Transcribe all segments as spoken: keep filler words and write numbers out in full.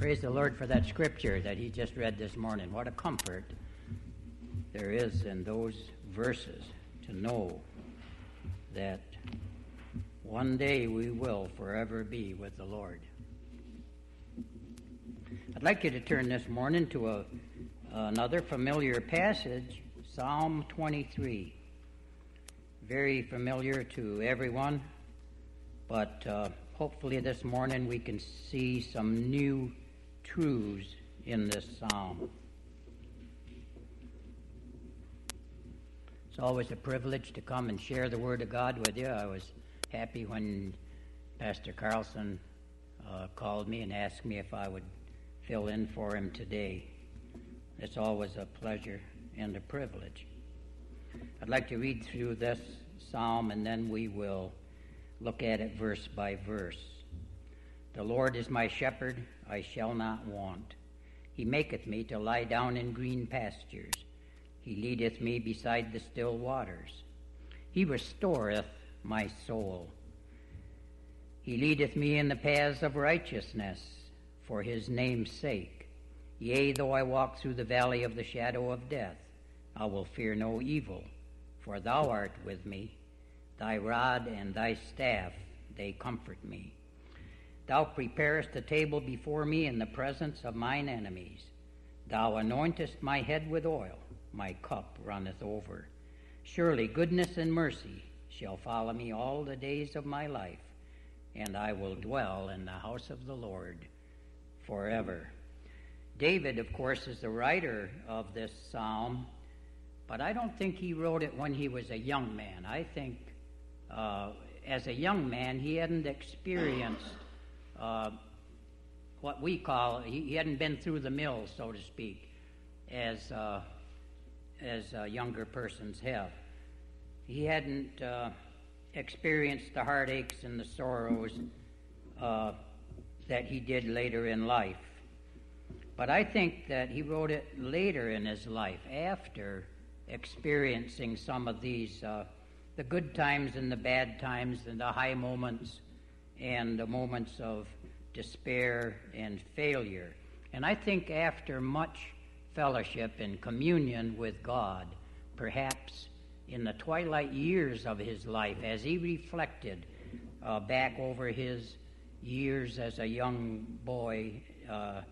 Praise the Lord for that scripture that he just read this morning. What a comfort there is in those verses to know that one day we will forever be with the Lord. I'd like you to turn this morning to a, another familiar passage, Psalm twenty-three. Very familiar to everyone, but uh, hopefully this morning we can see some new truths in this psalm. It's always a privilege to come and share the Word of God with you. I was happy when Pastor Carlson uh, called me and asked me if I would fill in for him today. It's always a pleasure and a privilege. I'd like to read through this psalm and then we will look at it verse by verse. The Lord is my shepherd, I shall not want. He maketh me to lie down in green pastures. He leadeth me beside the still waters. He restoreth my soul. He leadeth me in the paths of righteousness for his name's sake. Yea, though I walk through the valley of the shadow of death, I will fear no evil, for thou art with me. Thy rod and thy staff, they comfort me. Thou preparest a table before me in the presence of mine enemies. Thou anointest my head with oil, my cup runneth over. Surely goodness and mercy shall follow me all the days of my life, and I will dwell in the house of the Lord forever. David, of course, is the writer of this psalm, but I don't think he wrote it when he was a young man. I think uh, as a young man he hadn't experienced uh, what we call, he, he hadn't been through the mill, so to speak, as uh, as uh, younger persons have. He hadn't uh, experienced the heartaches and the sorrows uh, that he did later in life. But I think that he wrote it later in his life, after experiencing some of these, uh, the good times and the bad times and the high moments and the moments of despair and failure. And I think after much fellowship and communion with God, perhaps in the twilight years of his life, as he reflected uh, back over his years as a young boy uh,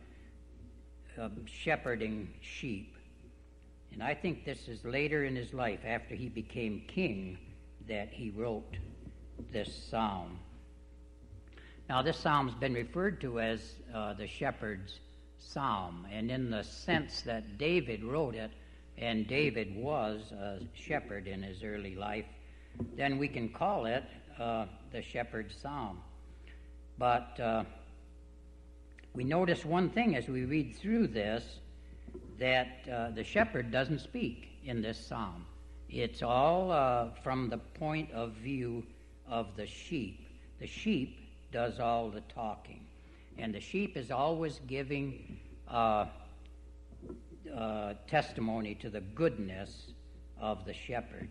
uh, shepherding sheep. And I think this is later in his life, after he became king, that he wrote this psalm. Now, this psalm's been referred to as uh, the shepherd's psalm, and in the sense that David wrote it, and David was a shepherd in his early life, then we can call it uh, the shepherd's psalm. But uh, we notice one thing as we read through this, that uh, the shepherd doesn't speak in this psalm. It's all uh, from the point of view of the sheep. The sheep does all the talking. And the sheep is always giving uh, uh, testimony to the goodness of the shepherd.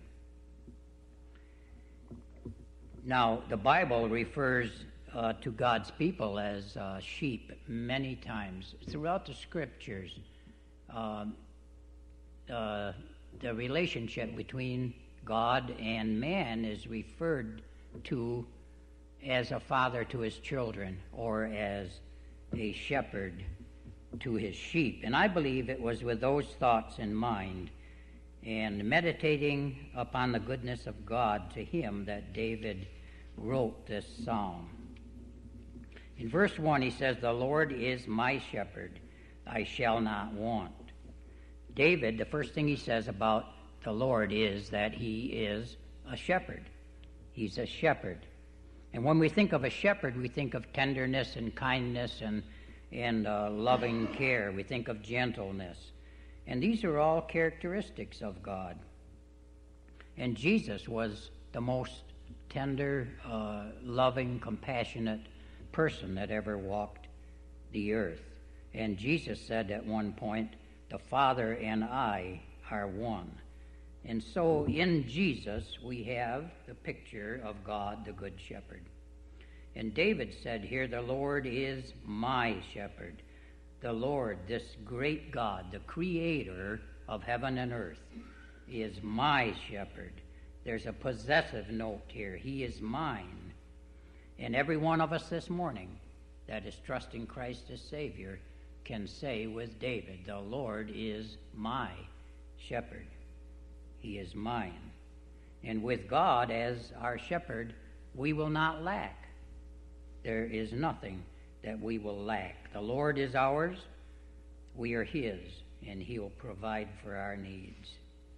Now, the Bible refers uh, to God's people as uh, sheep many times. Throughout the Scriptures, um, uh, the relationship between God and man is referred to as a father to his children, or as a shepherd to his sheep. And I believe it was with those thoughts in mind and meditating upon the goodness of God to him that David wrote this psalm. In verse one he says, "The Lord is my shepherd, I shall not want." David, the first thing he says about the Lord is that he is a shepherd. He's a shepherd. And when we think of a shepherd, we think of tenderness and kindness and, and uh, loving care. We think of gentleness. And these are all characteristics of God. And Jesus was the most tender, uh, loving, compassionate person that ever walked the earth. And Jesus said at one point, "The Father and I are one." And so in Jesus we have the picture of God, the Good Shepherd. And David said here, "The Lord is my shepherd, The Lord, this great God, the creator of heaven and earth, is my shepherd. There's a possessive note here. He is mine. And every one of us this morning that is trusting Christ as Savior can say with David, the Lord is my shepherd. He is mine. And with God as our shepherd, we will not lack. There is nothing that we will lack. The Lord is ours, we are His, and He will provide for our needs.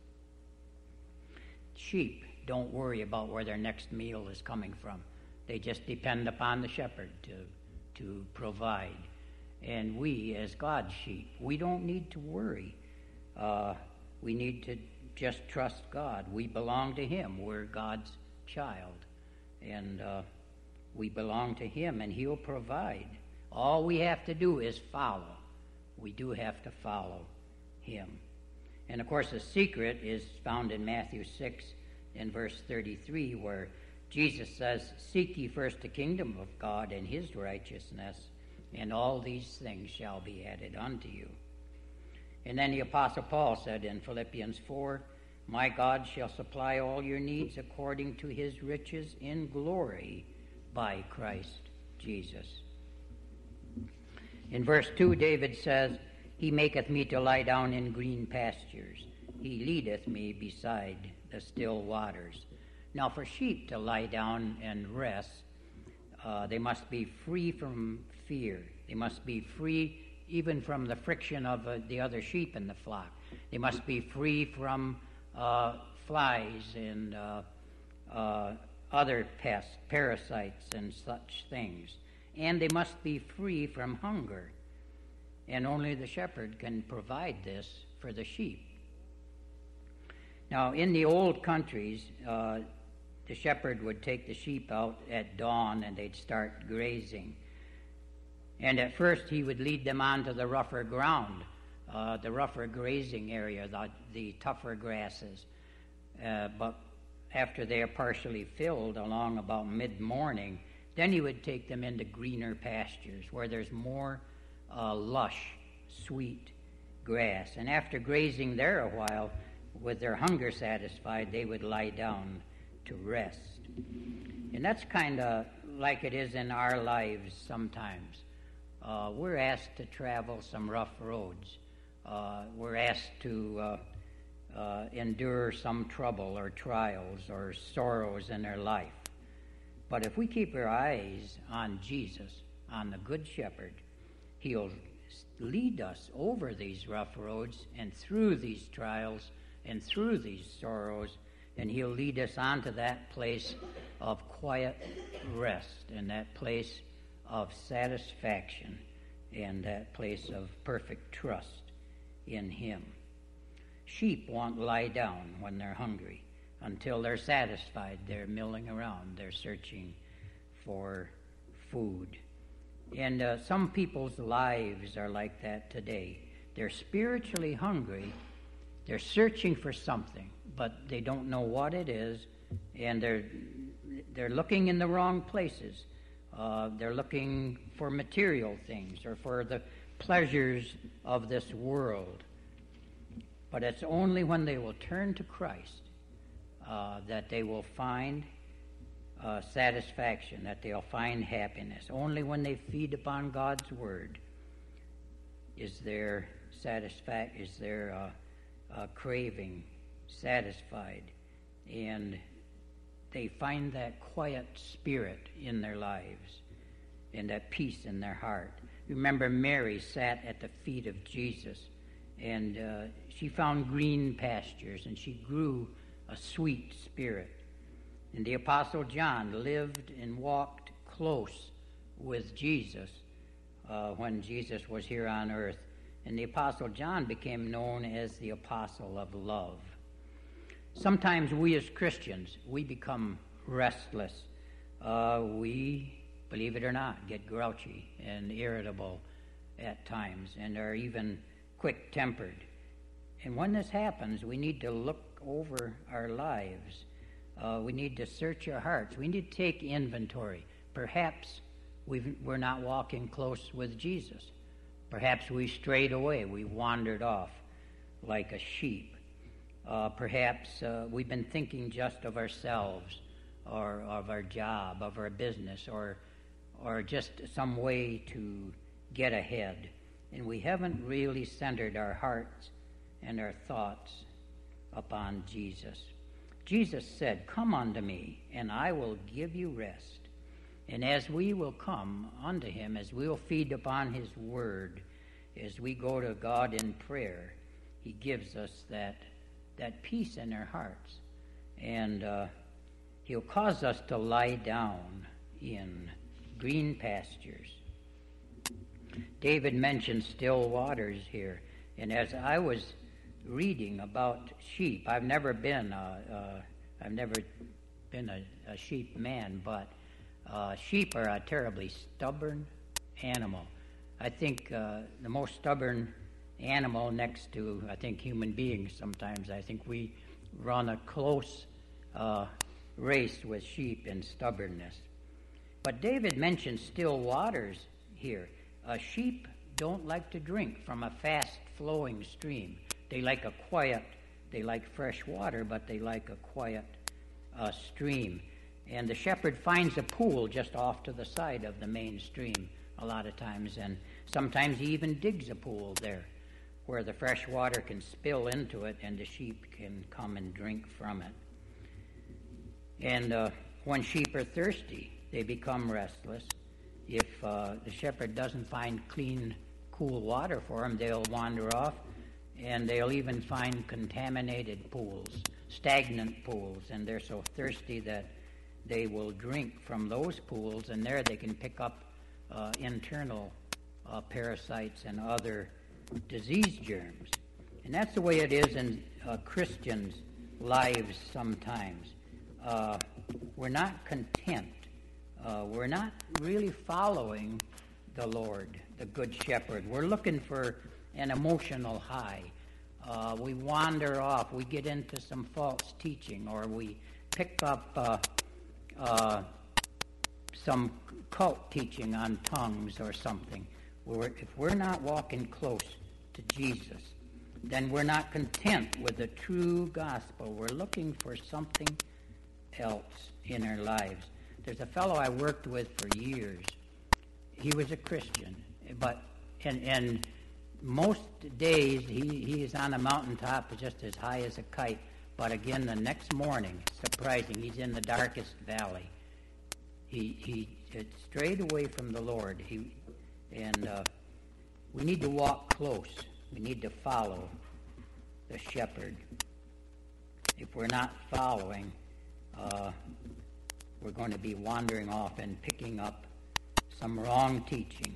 Sheep don't worry about where their next meal is coming from. They just depend upon the shepherd to, to provide. And we, as God's sheep, we don't need to worry. Uh, we need to just trust God. We belong to Him. We're God's child. And uh, we belong to Him, and He'll provide. All we have to do is follow. We do have to follow Him. And, of course, the secret is found in Matthew six in verse thirty-three, where Jesus says, "Seek ye first the kingdom of God and His righteousness, and all these things shall be added unto you." And then the Apostle Paul said in Philippians four, "My God shall supply all your needs according to His riches in glory by Christ Jesus." In verse two, David says, "He maketh me to lie down in green pastures. He leadeth me beside the still waters." Now, for sheep to lie down and rest, uh, they must be free from fear. They must be free even from the friction of uh, the other sheep in the flock. They must be free from uh, flies and uh, uh, other pests, parasites, and such things. And they must be free from hunger. And only the shepherd can provide this for the sheep. Now, in the old countries, uh, the shepherd would take the sheep out at dawn and they'd start grazing. And at first he would lead them onto the rougher ground, uh, the rougher grazing area, the, the tougher grasses. Uh, but after they are partially filled along about mid-morning, then he would take them into greener pastures where there's more uh, lush, sweet grass. And after grazing there a while, with their hunger satisfied, they would lie down to rest. And that's kind of like it is in our lives sometimes. Uh, we're asked to travel some rough roads. Uh, we're asked to uh, uh, endure some trouble or trials or sorrows in our life. But if we keep our eyes on Jesus, on the Good Shepherd, He'll lead us over these rough roads and through these trials and through these sorrows, and He'll lead us onto that place of quiet rest and that place of satisfaction and that place of perfect trust in Him. Sheep won't lie down when they're hungry. Until they're satisfied, they're milling around. They're searching for food. And uh, some people's lives are like that today. They're spiritually hungry. They're searching for something, but they don't know what it is, and they're they're looking in the wrong places. Uh, they're looking for material things or for the pleasures of this world. But it's only when they will turn to Christ uh, that they will find uh, satisfaction, that they'll find happiness. Only when they feed upon God's Word is their satisfaction, is their uh, uh, craving satisfied, and they find that quiet spirit in their lives and that peace in their heart. Remember, Mary sat at the feet of Jesus, and uh, she found green pastures, and she grew a sweet spirit. And the Apostle John lived and walked close with Jesus uh, when Jesus was here on earth. And the Apostle John became known as the Apostle of Love. Sometimes we as Christians, we become restless. Uh, we, believe it or not, get grouchy and irritable at times and are even quick-tempered. And when this happens, we need to look over our lives. Uh, we need to search our hearts. We need to take inventory. Perhaps we've, we're not walking close with Jesus. Perhaps we strayed away. We wandered off like a sheep. Uh, perhaps uh, we've been thinking just of ourselves or of our job, of our business, or or just some way to get ahead. And we haven't really centered our hearts and our thoughts upon Jesus. Jesus said, "Come unto me, and I will give you rest." And as we will come unto him, as we'll feed upon his word, as we go to God in prayer, he gives us that that peace in our hearts. And uh, he'll cause us to lie down in green pastures. David mentioned still waters here. And as I was reading about sheep, I've never been a, uh, I've never been a, a sheep man, but uh, sheep are a terribly stubborn animal. I think uh, the most stubborn animal next to, I think, human beings sometimes. I think we run a close uh, race with sheep in stubbornness. But David mentions still waters here. Uh, sheep don't like to drink from a fast-flowing stream. They like a quiet, they like fresh water, but they like a quiet uh, stream. And the shepherd finds a pool just off to the side of the main stream a lot of times, and sometimes he even digs a pool there where the fresh water can spill into it and the sheep can come and drink from it. And uh, when sheep are thirsty, they become restless. If uh, the shepherd doesn't find clean, cool water for them, they'll wander off, and they'll even find contaminated pools, stagnant pools, and they're so thirsty that they will drink from those pools, and there they can pick up uh, internal uh, parasites and other disease germs. And that's the way it is in uh, Christians' lives sometimes. Uh, we're not content. Uh, we're not really following the Lord, the Good Shepherd. We're looking for an emotional high. Uh, we wander off. We get into some false teaching, or we pick up uh, uh, some cult teaching on tongues or something. We're, if we're not walking close to Jesus, then we're not content with the true gospel. We're looking for something else in our lives. There's a fellow I worked with for years. He was a Christian, but and and most days he, he is on a mountaintop just as high as a kite. But again, the next morning, surprising, he's in the darkest valley. He he had strayed away from the Lord. He and uh, we need to walk close. We need to follow the shepherd. If we're not following, uh, we're going to be wandering off and picking up some wrong teaching.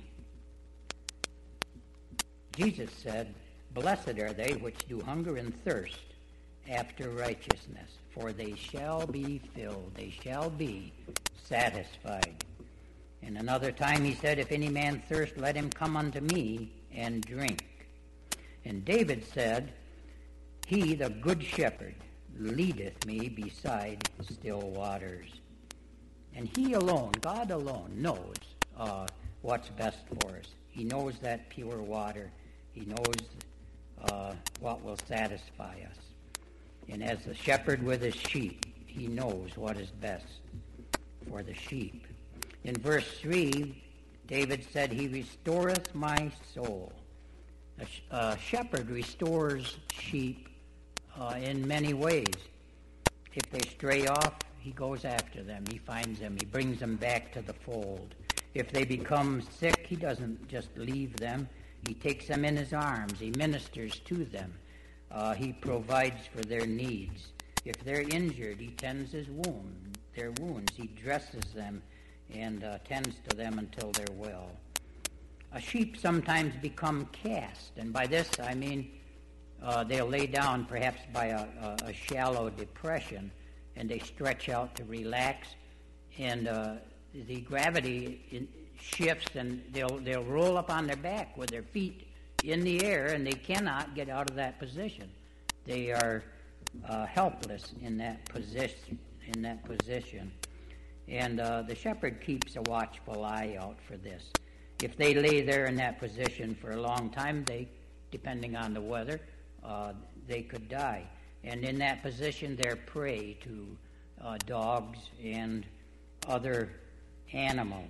Jesus said, "Blessed are they which do hunger and thirst after righteousness, for they shall be filled." They shall be satisfied. And another time he said, "If any man thirst, let him come unto me and drink." And David said, "He, the good shepherd, leadeth me beside still waters." And he alone, God alone, knows uh, what's best for us. He knows that pure water. He knows uh, what will satisfy us. And as the shepherd with his sheep, he knows what is best for the sheep. In verse three, David said, "He restoreth my soul." A, sh- a shepherd restores sheep uh, in many ways. If they stray off, he goes after them. He finds them. He brings them back to the fold. If they become sick, he doesn't just leave them. He takes them in his arms. He ministers to them. Uh, he provides for their needs. If they're injured, he tends his wound, their wounds. He dresses them and uh, tends to them until they're well. A sheep sometimes become cast, and by this I mean uh, they'll lay down perhaps by a, a, a shallow depression, and they stretch out to relax, and uh, the gravity in, shifts, and they'll they'll roll up on their back with their feet in the air, and they cannot get out of that position. They are uh, helpless in that position. In that position, and uh, the shepherd keeps a watchful eye out for this. if they lay there in that position for a long time, they, depending on the weather, uh, they could die. And in that position, they're prey to uh, dogs and other animals.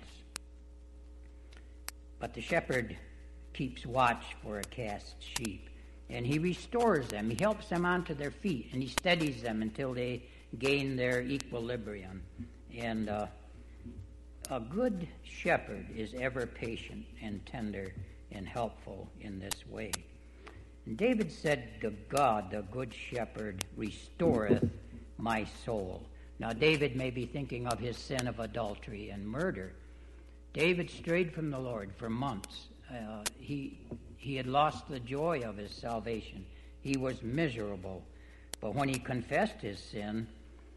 But the shepherd keeps watch for a cast sheep, and he restores them. He helps them onto their feet, and he steadies them until they gain their equilibrium. And uh, a good shepherd is ever patient and tender and helpful in this way. And David said, God, the good shepherd, restoreth my soul. Now, David may be thinking of his sin of adultery and murder. David strayed from the Lord for months. Uh, he, he had lost the joy of his salvation. He was miserable. But when he confessed his sin,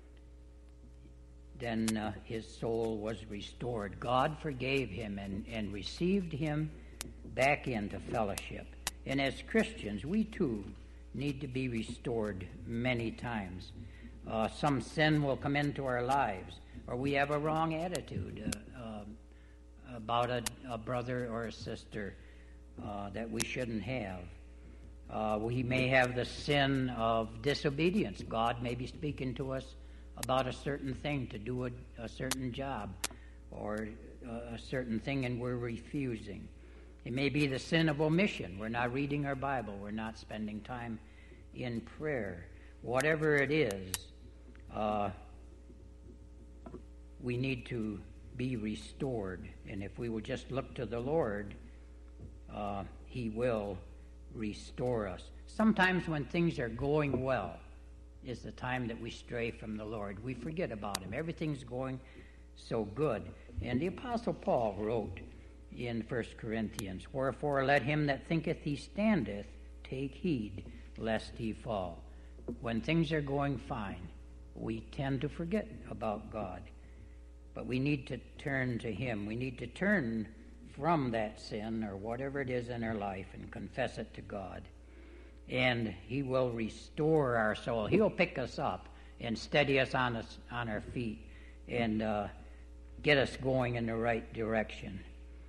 then uh, his soul was restored. God forgave him and, and received him back into fellowship. And as Christians, we too need to be restored many times. Uh, some sin will come into our lives, or we have a wrong attitude uh, uh, about a, a brother or a sister uh, that we shouldn't have. Uh, we may have the sin of disobedience. God may be speaking to us about a certain thing, to do a, a certain job or a, a certain thing, and we're refusing. It may be the sin of omission. We're not reading our Bible. We're not spending time in prayer. Whatever it is, uh, we need to be restored. And if we will just look to the Lord, uh, He will restore us. Sometimes when things are going well is the time that we stray from the Lord. We forget about Him. Everything's going so good. And the Apostle Paul wrote in First Corinthians, wherefore let him that thinketh he standeth take heed lest he fall. When things are going fine, we tend to forget about God. But we need to turn to Him. We need to turn from that sin or whatever it is in our life and confess it to God. And He will restore our soul. He'll pick us up and steady us on us on our feet and uh, get us going in the right direction.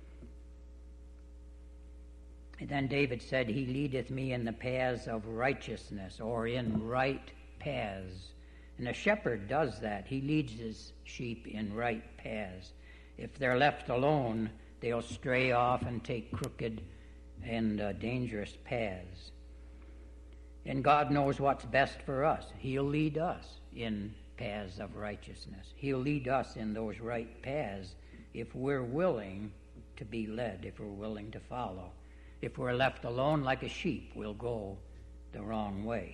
And then David said, He leadeth me in the paths of righteousness, or in right paths. And a shepherd does that. He leads his sheep in right paths. If they're left alone, they'll stray off and take crooked and uh, dangerous paths. And God knows what's best for us. He'll lead us in paths of righteousness. He'll lead us in those right paths if we're willing to be led, if we're willing to follow. If we're left alone like a sheep, we'll go the wrong way.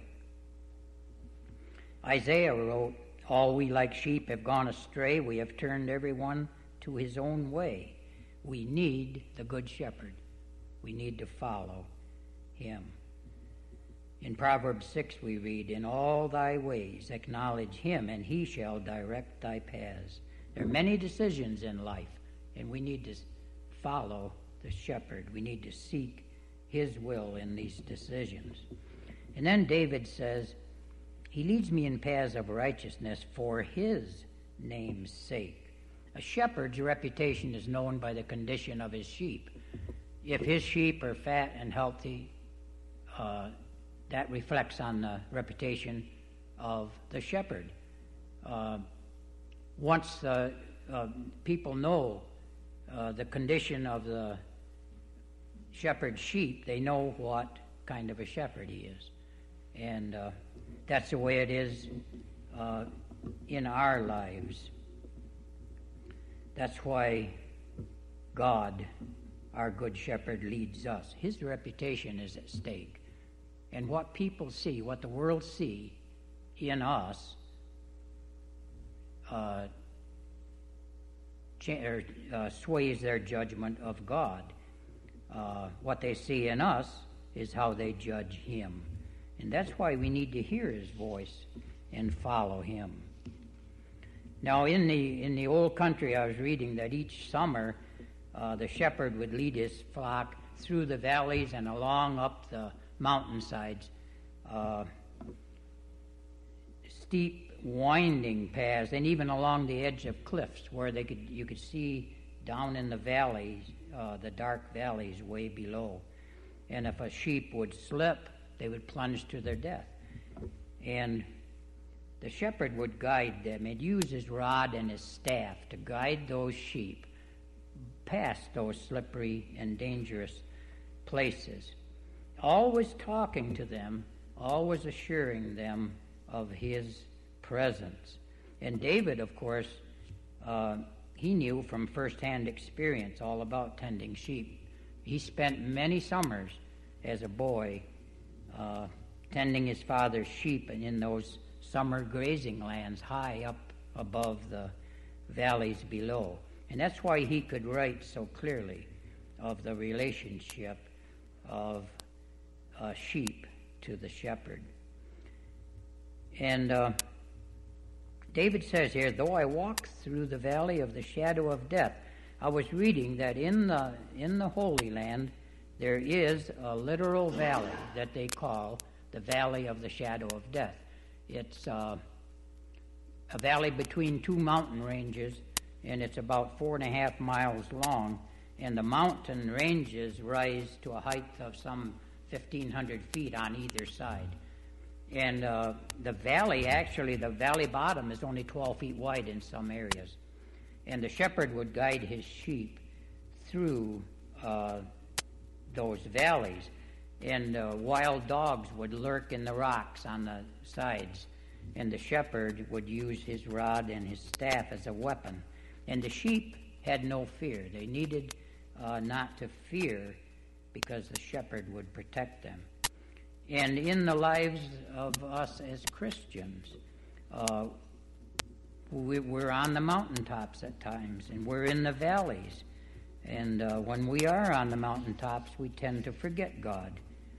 Isaiah wrote, all we like sheep have gone astray. We have turned everyone to his own way. We need the good shepherd. We need to follow him. In Proverbs six we read, in all thy ways acknowledge him, and he shall direct thy paths. There are many decisions in life, and we need to follow the shepherd. We need to seek his will in these decisions. And then David says, he leads me in paths of righteousness for his name's sake. A shepherd's reputation is known by the condition of his sheep. If his sheep are fat and healthy, uh, that reflects on the reputation of the shepherd. Uh, once uh, uh, people know uh, the condition of the shepherd's sheep, they know what kind of a shepherd he is. And uh, that's the way it is uh, in our lives. That's why God, our good shepherd, leads us. His reputation is at stake. And what people see, what the world see in us, uh, cha- or, uh, sways their judgment of God. Uh, what they see in us is how they judge him. And that's why we need to hear his voice and follow him. Now, in the in the old country, I was reading that each summer uh, the shepherd would lead his flock through the valleys and along up the mountainsides, uh, steep, winding paths, and even along the edge of cliffs where they could you could see down in the valleys, uh, the dark valleys way below. And if a sheep would slip, they would plunge to their death. And the shepherd would guide them. He'd use his rod and his staff to guide those sheep past those slippery and dangerous places, always talking to them, always assuring them of his presence. And David, of course, uh, he knew from firsthand experience all about tending sheep. He spent many summers as a boy uh, tending his father's sheep and in those summer grazing lands high up above the valleys below. And that's why he could write so clearly of the relationship of uh, sheep to the shepherd. And uh, David says here, though I walk through the valley of the shadow of death. I was reading that in the in the Holy Land there is a literal valley that they call the Valley of the Shadow of Death. It's uh, a valley between two mountain ranges, and it's about four and a half miles long, and the mountain ranges rise to a height of some fifteen hundred feet on either side. And uh, the valley, actually, the valley bottom is only twelve feet wide in some areas. And the shepherd would guide his sheep through uh, those valleys. And uh, wild dogs would lurk in the rocks on the sides. And the shepherd would use his rod and his staff as a weapon. And the sheep had no fear. They needed uh, not to fear because the shepherd would protect them. And in the lives of us as Christians, uh, we, we're on the mountaintops at times, and we're in the valleys. And uh, when we are on the mountaintops, we tend to forget God.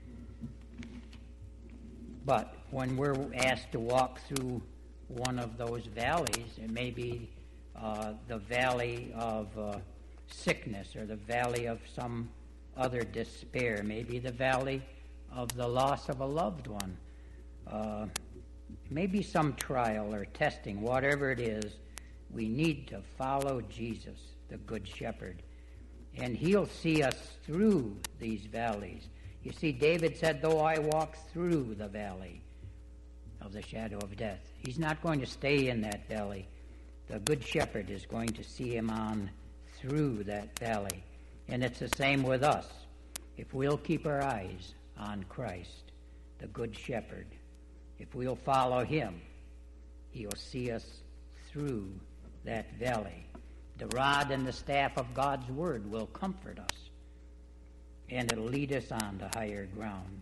But when we're asked to walk through one of those valleys, it may be uh, the valley of uh, sickness or the valley of some other despair, maybe the valley of the loss of a loved one, uh, maybe some trial or testing, whatever it is, we need to follow Jesus, the Good Shepherd, and he'll see us through these valleys. You see, David said, though I walk through the valley of the shadow of death, he's not going to stay in that valley. The Good Shepherd is going to see him on through that valley. And it's the same with us. If we'll keep our eyes on Christ, the Good Shepherd, if we'll follow him, he'll see us through that valley. The rod and the staff of God's word will comfort us, and it'll lead us on to higher ground.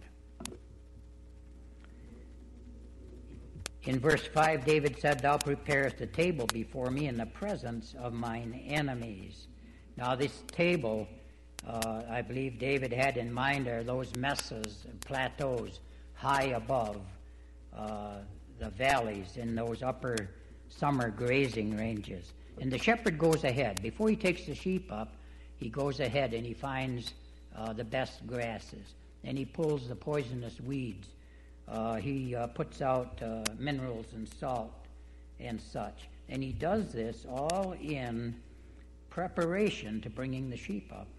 In verse five, David said, thou preparest a table before me in the presence of mine enemies. Now this table, uh, I believe David had in mind, are those mesas and plateaus high above uh, the valleys in those upper summer grazing ranges. And the shepherd goes ahead. Before he takes the sheep up, he goes ahead and he finds uh, the best grasses. And he pulls the poisonous weeds. Uh, he uh, puts out uh, minerals and salt and such. And he does this all in preparation to bringing the sheep up.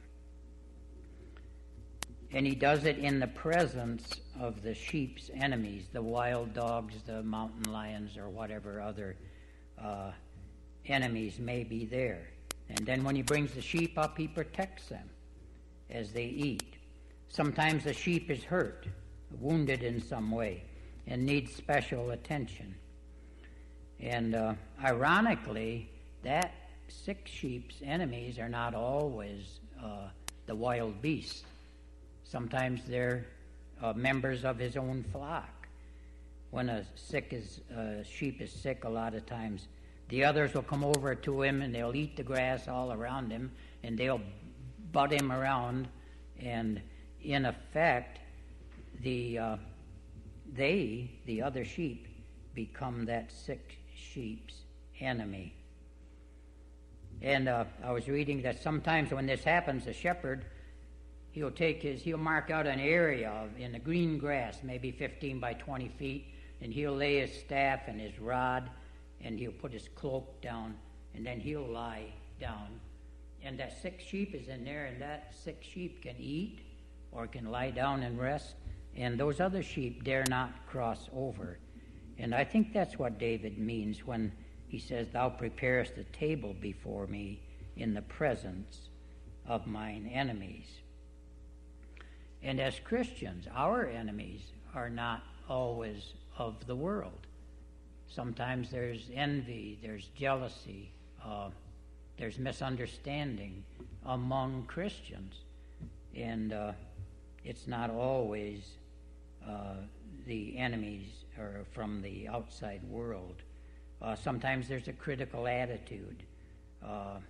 And he does it in the presence of the sheep's enemies, the wild dogs, the mountain lions, or whatever other uh, enemies may be there. And then when he brings the sheep up, he protects them as they eat. Sometimes the sheep is hurt, wounded in some way, and needs special attention. And uh, ironically, that sick sheep's enemies are not always uh, the wild beasts. Sometimes they're uh, members of his own flock. When a sick is, uh, sheep is sick, a lot of times the others will come over to him and they'll eat the grass all around him and they'll butt him around, and in effect, the uh, they, the other sheep, become that sick sheep's enemy. And uh, I was reading that sometimes when this happens, the shepherd, he'll take his, he'll mark out an area of, in the green grass, maybe fifteen by twenty feet, and he'll lay his staff and his rod, and he'll put his cloak down, and then he'll lie down and that sick sheep is in there, and that sick sheep can eat or can lie down and rest, and those other sheep dare not cross over. And I think that's what David means when he says, "Thou preparest a table before me in the presence of mine enemies." And as Christians, our enemies are not always of the world. Sometimes there's envy, there's jealousy, uh, there's misunderstanding among Christians. And uh, it's not always uh, the enemies or from the outside world. Uh, sometimes there's a critical attitude, uh,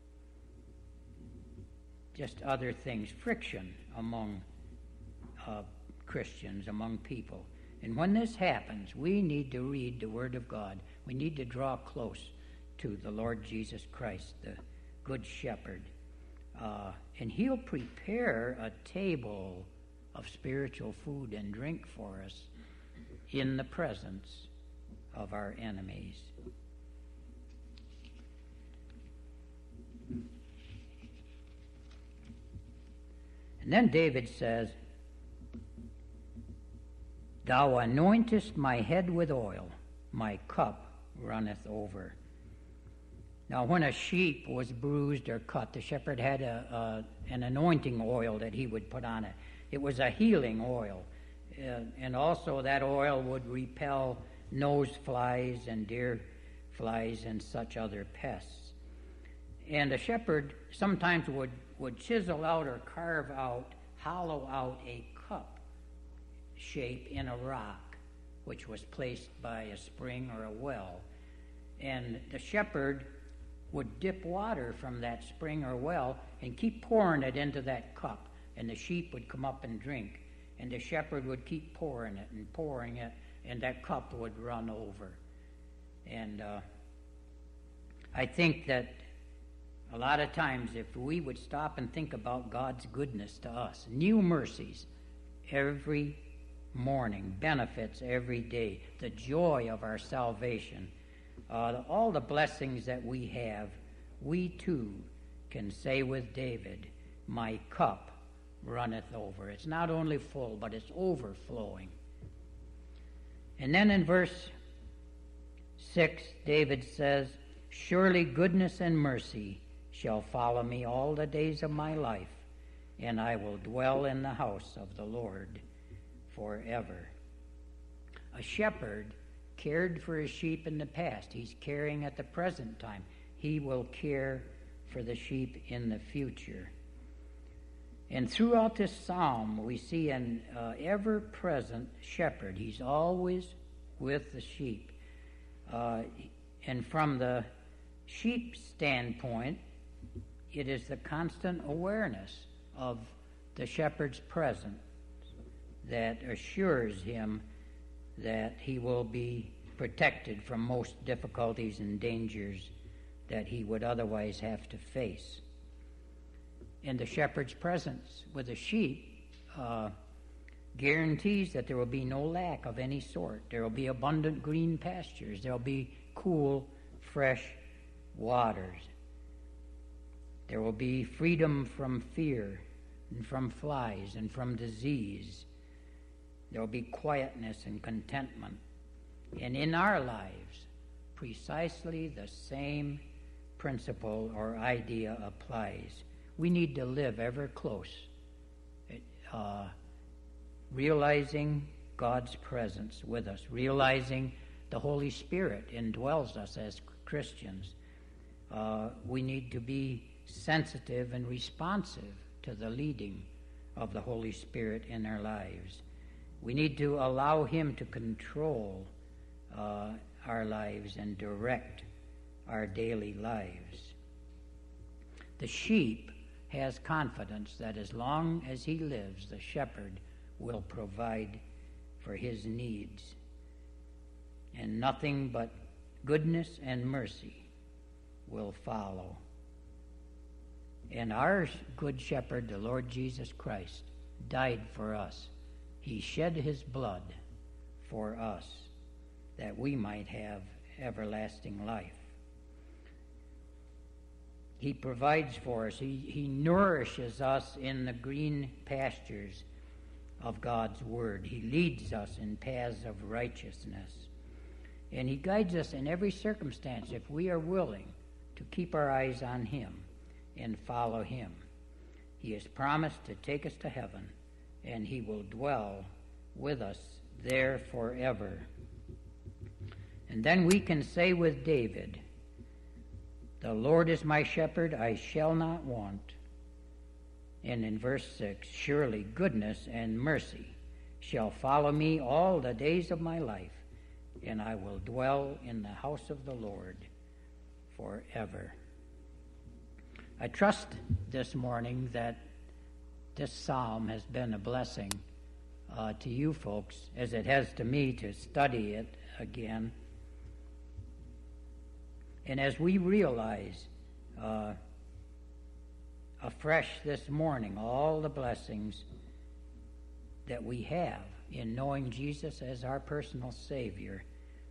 just other things, friction among uh, Christians, among people. And when this happens, we need to read the Word of God. We need to draw close to the Lord Jesus Christ, the Good Shepherd. Uh, and He'll prepare a table of spiritual food and drink for us in the presence of our enemies. And then David says, "Thou anointest my head with oil, my cup runneth over." Now, when a sheep was bruised or cut, the shepherd had a, a, an anointing oil that he would put on it. It was a healing oil. Uh, and also that oil would repel nose flies and deer flies and such other pests. And the shepherd sometimes would, would chisel out or carve out, hollow out a cup shape in a rock, which was placed by a spring or a well. And the shepherd would dip water from that spring or well and keep pouring it into that cup, and the sheep would come up and drink, and the shepherd would keep pouring it and pouring it, and that cup would run over. And uh, I think that a lot of times if we would stop and think about God's goodness to us, new mercies every morning, benefits every day, the joy of our salvation, uh, all the blessings that we have, we too can say with David, "My cup runneth over." It's not only full, but it's overflowing. And then in verse six, David says, "Surely goodness and mercy shall follow me all the days of my life, and I will dwell in the house of the Lord forever." A shepherd cared for his sheep in the past. He's caring at the present time. He will care for the sheep in the future. And throughout this psalm, we see an uh, ever-present shepherd. He's always with the sheep. Uh, and from the sheep standpoint, it is the constant awareness of the shepherd's presence that assures him that he will be protected from most difficulties and dangers that he would otherwise have to face. And the shepherd's presence with the sheep uh, guarantees that there will be no lack of any sort. There will be abundant green pastures. There will be cool, fresh waters. There will be freedom from fear and from flies and from disease. There will be quietness and contentment. And in our lives, precisely the same principle or idea applies. We need to live ever close, uh, realizing God's presence with us, realizing the Holy Spirit indwells us as Christians. Uh, we need to be sensitive and responsive to the leading of the Holy Spirit in our lives. We need to allow Him to control uh, our lives and direct our daily lives. The sheep has confidence that as long as he lives, the shepherd will provide for his needs. And nothing but goodness and mercy will follow. And our good shepherd, the Lord Jesus Christ, died for us. He shed his blood for us that we might have everlasting life. He provides for us. He, he nourishes us in the green pastures of God's Word. He leads us in paths of righteousness. And He guides us in every circumstance if we are willing to keep our eyes on Him and follow Him. He has promised to take us to heaven, and He will dwell with us there forever. And then we can say with David, "The Lord is my shepherd, I shall not want." And in verse six, "Surely goodness and mercy shall follow me all the days of my life, and I will dwell in the house of the Lord forever." I trust this morning that this psalm has been a blessing uh, to you folks, as it has to me to study it again. And as we realize uh, afresh this morning all the blessings that we have in knowing Jesus as our personal Savior,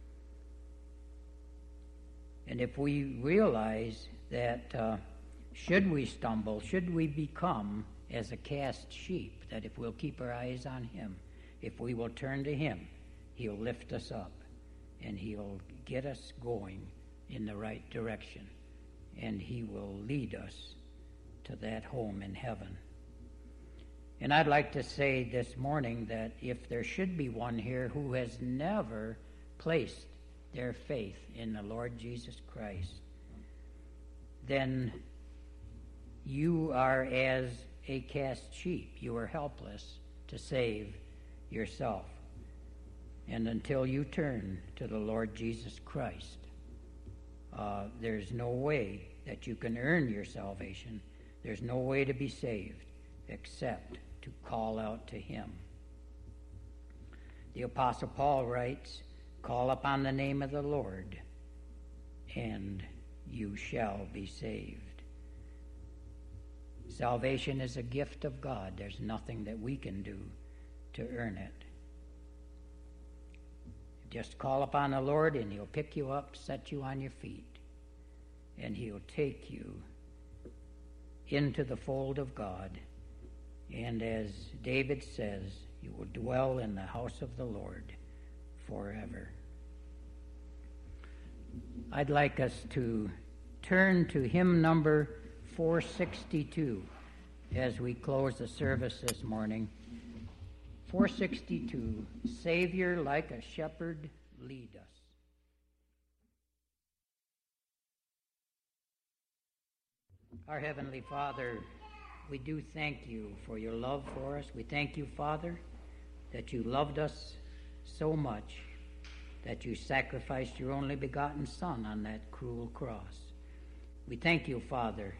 and if we realize that uh, should we stumble, should we become as a cast sheep, that if we'll keep our eyes on Him, if we will turn to Him, He'll lift us up and He'll get us going in the right direction, and He will lead us to that home in heaven. And I'd like to say this morning that if there should be one here who has never placed their faith in the Lord Jesus Christ, then you are as a cast sheep. You are helpless to save yourself. And until you turn to the Lord Jesus Christ, uh, there's no way that you can earn your salvation. There's no way to be saved except to call out to Him. The Apostle Paul writes, "Call upon the name of the Lord, and you shall be saved." Salvation is a gift of God. There's nothing that we can do to earn it. Just call upon the Lord, and He'll pick you up, set you on your feet, and He'll take you into the fold of God. And as David says, you will dwell in the house of the Lord forever. I'd like us to turn to hymn number four sixty-two as we close the service this morning. four sixty-two, "Savior, like a shepherd, lead us." Our Heavenly Father, we do thank You for Your love for us. We thank You, Father, that You loved us so much that You sacrificed Your only begotten Son on that cruel cross. We thank You, Father,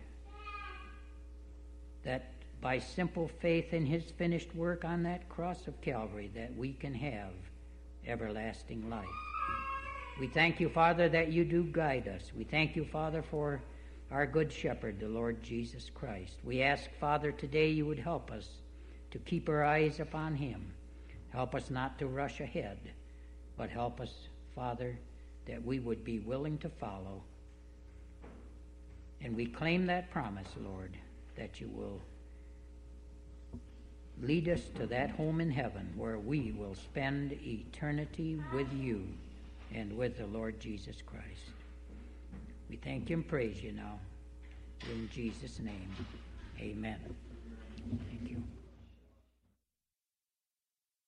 that by simple faith in His finished work on that cross of Calvary, that we can have everlasting life. We thank You, Father, that You do guide us. We thank You, Father, for our good shepherd, the Lord Jesus Christ. We ask, Father, today You would help us to keep our eyes upon Him. Help us not to rush ahead, but help us, Father, that we would be willing to follow. And we claim that promise, Lord, that You will lead us to that home in heaven where we will spend eternity with You and with the Lord Jesus Christ. We thank You and praise You now. In Jesus' name, amen.